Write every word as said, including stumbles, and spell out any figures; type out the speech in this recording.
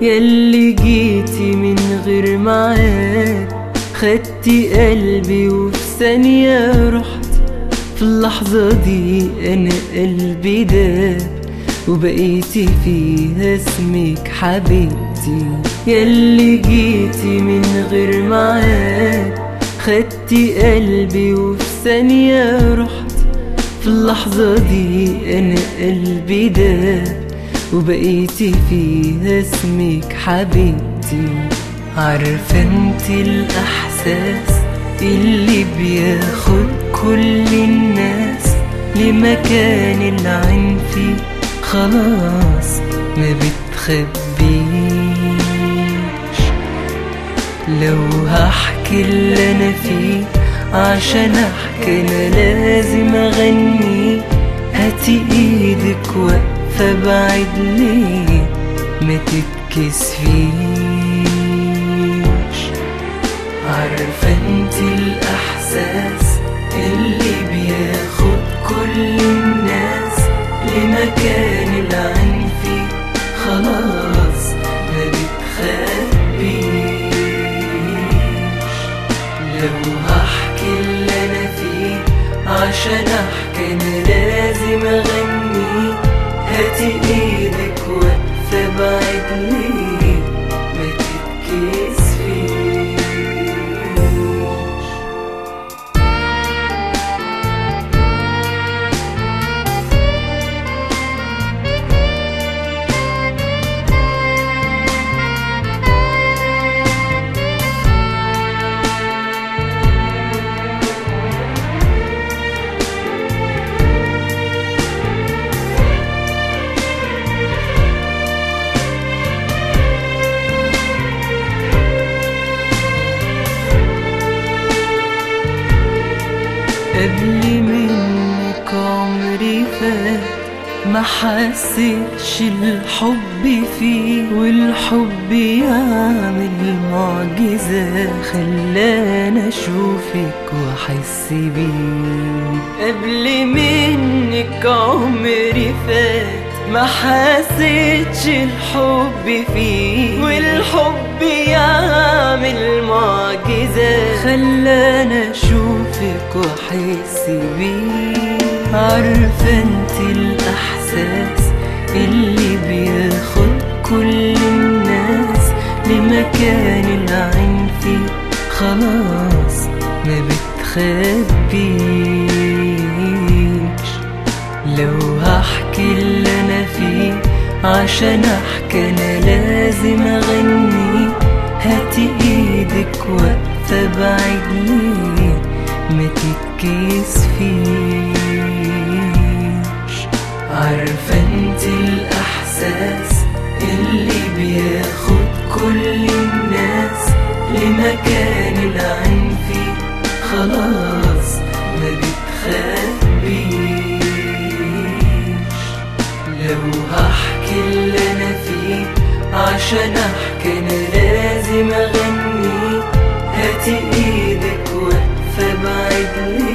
ياللي جيتي من غير معاد، خدتي قلبي وفي ثانية رحت. في اللحظة دي أنا قلبي داب وبقيتي فيها اسمك حبيبتي. ياللي جيتي من غير معاد، خدتي قلبي وفي ثانية رحت. في اللحظة دي أنا قلبي داب وبقيتي فيها اسمك حبيبتي. عارفة انت الأحساس اللي بياخد كل الناس لمكان العين فيه، خلاص ما بتخبيش. لو هحكي اللي انا فيه عشان احكي انا لازم اغني. هاتي ايدك واقفة بعيد ليه ما تتكسفيش. عارفة انت الاحساس اللي بياخد كل الناس لمكان العين فيه، خلاص ما بتخبيش. لو هحكي اللي انا فيه عشان احكي انا لازم اغني. هاتي ايدك واقفة بعيد ليه ما تتكسفيش. قبل منك عمري فات، ما حسيتش الحب فيه، والحب يعمل معجزة خلاني اشوفك واحس بيه. قبل منك عمري فات، ما حسيتش الحب فيه، والحب يعمل معجزة خلاني اشوفك واحس بيه. عارفة انت الاحساس اللي بياخد كل الناس لمكان العين فيه، خلاص ما بتخبيش. لو هحكي اللي انا فيه عشان احكي انا لازم اغني. هاتي ايدك واقفة بعيد ليه ما تتكسفيش. عارفة انت الاحساس اللي بياخد كل الناس لمكان العين فيه، خلاص ما بتخبيش. لو هحكي اللي انا فيه عشان احكي انا لازم اغني. هاتي ايدك واقفة بعيد ليه